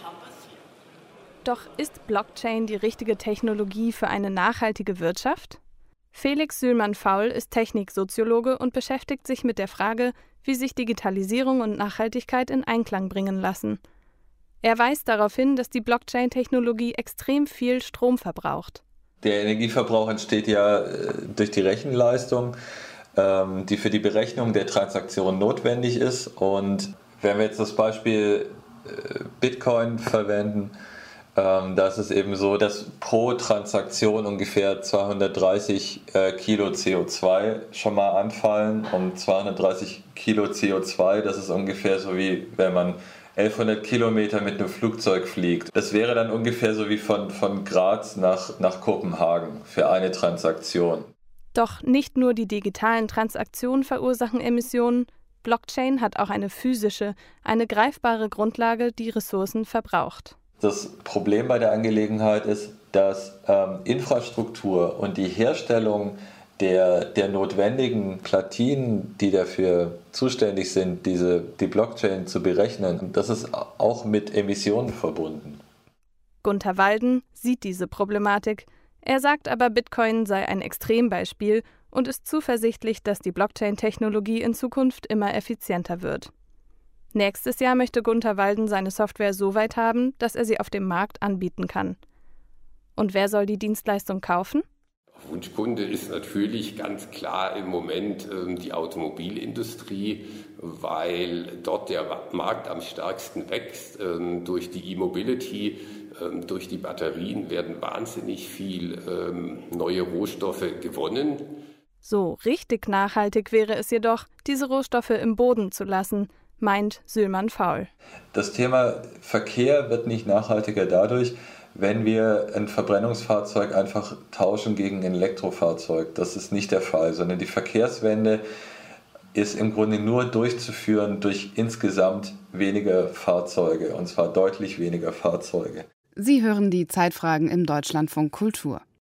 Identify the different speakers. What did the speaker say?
Speaker 1: Doch ist Blockchain die richtige Technologie für eine nachhaltige Wirtschaft? Felix Sülman-Faul ist Techniksoziologe und beschäftigt sich mit der Frage, wie sich Digitalisierung und Nachhaltigkeit in Einklang bringen lassen. Er weist darauf hin, dass die Blockchain-Technologie extrem viel Strom verbraucht.
Speaker 2: Der Energieverbrauch entsteht ja durch die Rechenleistung, die für die Berechnung der Transaktion notwendig ist. Und wenn wir jetzt das Beispiel Bitcoin verwenden, da ist es eben so, dass pro Transaktion ungefähr 230 Kilo CO2 schon mal anfallen. Und 230 Kilo CO2, das ist ungefähr so wie wenn man 1100 Kilometer mit einem Flugzeug fliegt. Das wäre dann ungefähr so wie von Graz nach Kopenhagen für eine Transaktion.
Speaker 1: Doch nicht nur die digitalen Transaktionen verursachen Emissionen. Blockchain hat auch eine physische, eine greifbare Grundlage, die Ressourcen verbraucht.
Speaker 2: Das Problem bei der Angelegenheit ist, dass Infrastruktur und die Herstellung der notwendigen Platinen, die dafür zuständig sind, die Blockchain zu berechnen, das ist auch mit Emissionen verbunden.
Speaker 1: Gunter Walden sieht diese Problematik. Er sagt aber, Bitcoin sei ein Extrembeispiel und ist zuversichtlich, dass die Blockchain-Technologie in Zukunft immer effizienter wird. Nächstes Jahr möchte Gunter Walden seine Software so weit haben, dass er sie auf dem Markt anbieten kann. Und wer soll die Dienstleistung kaufen?
Speaker 3: Wunschkunde ist natürlich ganz klar im Moment die Automobilindustrie, weil dort der Markt am stärksten wächst. Durch die E-Mobility, durch die Batterien werden wahnsinnig viel neue Rohstoffe gewonnen.
Speaker 1: So richtig nachhaltig wäre es jedoch, diese Rohstoffe im Boden zu lassen, meint Sülman-Faul.
Speaker 2: Das Thema Verkehr wird nicht nachhaltiger dadurch, wenn wir ein Verbrennungsfahrzeug einfach tauschen gegen ein Elektrofahrzeug. Das ist nicht der Fall, sondern die Verkehrswende ist im Grunde nur durchzuführen durch insgesamt weniger Fahrzeuge, und zwar deutlich weniger Fahrzeuge.
Speaker 4: Sie hören die Zeitfragen im Deutschlandfunk Kultur.